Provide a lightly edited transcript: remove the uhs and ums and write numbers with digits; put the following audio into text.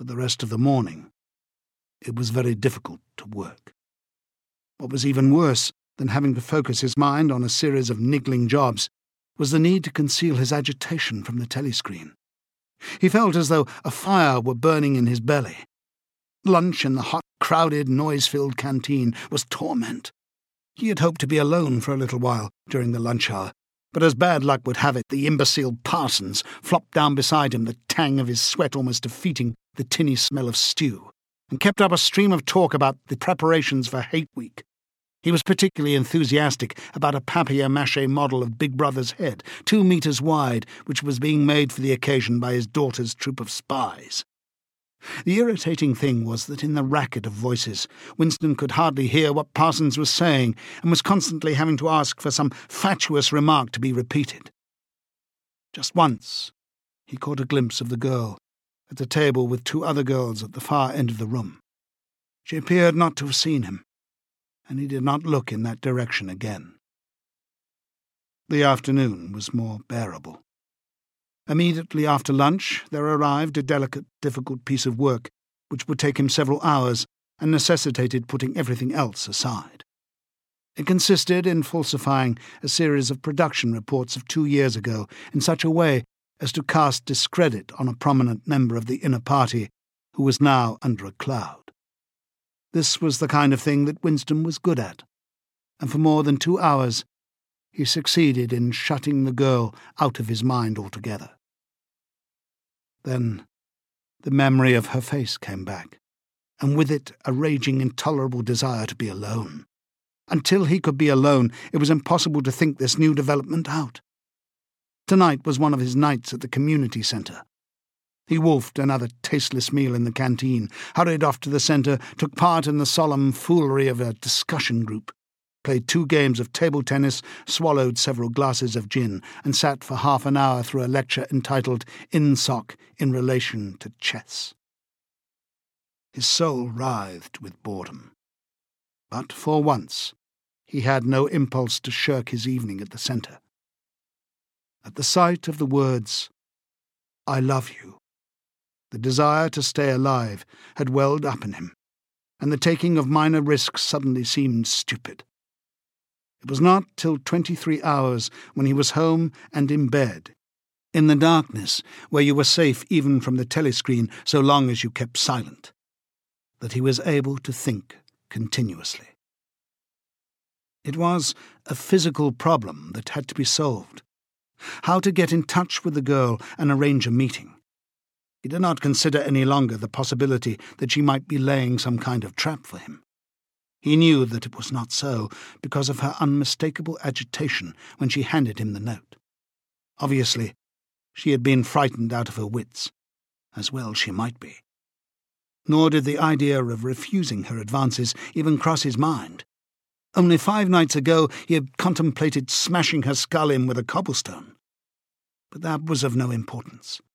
For the rest of the morning, it was very difficult to work. What was even worse than having to focus his mind on a series of niggling jobs was the need to conceal his agitation from the telescreen. He felt as though a fire were burning in his belly. Lunch in the hot, crowded, noise-filled canteen was torment. He had hoped to be alone for a little while during the lunch hour, but as bad luck would have it, the imbecile Parsons flopped down beside him, the tang of his sweat almost defeating the tinny smell of stew, and kept up a stream of talk about the preparations for Hate Week. He was particularly enthusiastic about a papier-mâché model of Big Brother's head, 2 meters wide, which was being made for the occasion by his daughter's troop of spies. The irritating thing was that in the racket of voices, Winston could hardly hear what Parsons was saying and was constantly having to ask for some fatuous remark to be repeated. Just once, he caught a glimpse of the girl at the table with 2 other girls at the far end of the room. She appeared not to have seen him, and he did not look in that direction again. The afternoon was more bearable. Immediately after lunch, there arrived a delicate, difficult piece of work which would take him several hours and necessitated putting everything else aside. It consisted in falsifying a series of production reports of 2 years ago in such a way as to cast discredit on a prominent member of the inner party who was now under a cloud. This was the kind of thing that Winston was good at, and for more than 2 hours he succeeded in shutting the girl out of his mind altogether. Then the memory of her face came back, and with it a raging, intolerable desire to be alone. Until he could be alone, it was impossible to think this new development out. Tonight was one of his nights at the community centre. He wolfed another tasteless meal in the canteen, hurried off to the centre, took part in the solemn foolery of a discussion group, played 2 games of table tennis, swallowed several glasses of gin, and sat for half an hour through a lecture entitled INSOC in relation to chess. His soul writhed with boredom. But for once, he had no impulse to shirk his evening at the centre. At the sight of the words, "I love you," the desire to stay alive had welled up in him, and the taking of minor risks suddenly seemed stupid. It was not till 23 hours, when he was home and in bed, in the darkness where you were safe even from the telescreen so long as you kept silent, that he was able to think continuously. It was a physical problem that had to be solved. How to get in touch with the girl and arrange a meeting. He did not consider any longer the possibility that she might be laying some kind of trap for him. He knew that it was not so because of her unmistakable agitation when she handed him the note. Obviously, she had been frightened out of her wits, as well she might be. Nor did the idea of refusing her advances even cross his mind. Only 5 nights ago he had contemplated smashing her skull in with a cobblestone. But that was of no importance.